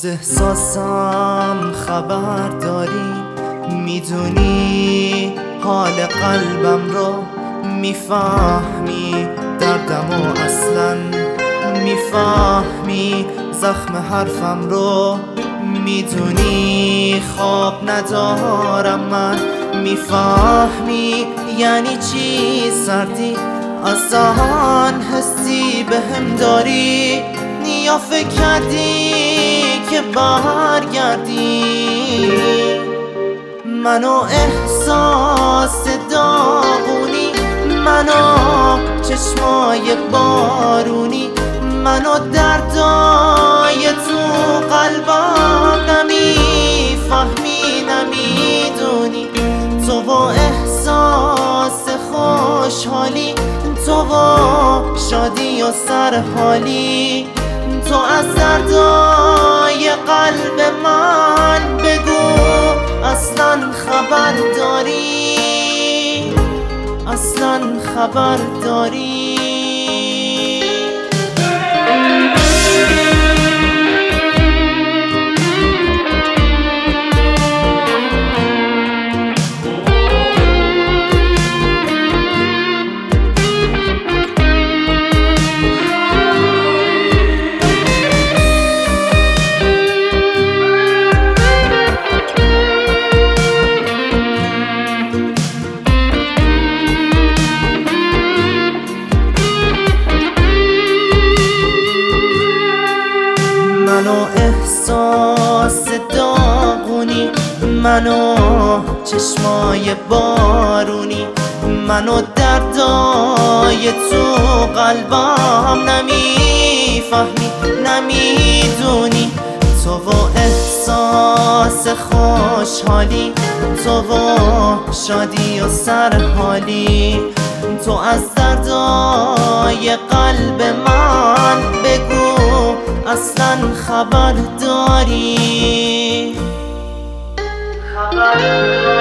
از احساسم خبر داری، میدونی حال قلبم رو، میفهمی دردم و اصلا میفهمی زخم حرفم رو، میدونی خواب ندارم من، میفهمی یعنی چی سردی، از آن حسی بهم داری، یا فکر کردی که برگردی؟ منو احساس داغونی، منو چشمای بارونی، منو دردای تو قلبم نمیفهمی نمیدونی، تو و احساس خوشحالی، تو و شادی و سرحالی، تو از دردای قلب من بگو اصلا خبر داری، اصلا خبر داری؟ منو احساس داغونی، منو چشمای بارونی، منو دردای تو قلبم نمیفهمی نمیدونی، تو و احساس خوشحالی، تو و شادی و سرحالی، تو از دردای قلب من بگو اصلا خبر داری؟ خبر